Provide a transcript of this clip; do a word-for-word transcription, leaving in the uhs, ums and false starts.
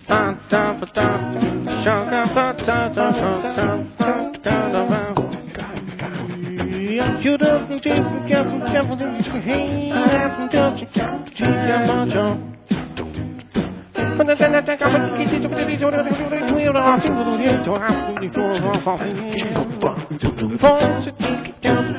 You don't take careful, careful, hey, I haven't touched you, can't you much on. But the thing that I can't get it to be to the off to the to have to be for off. For to take it down.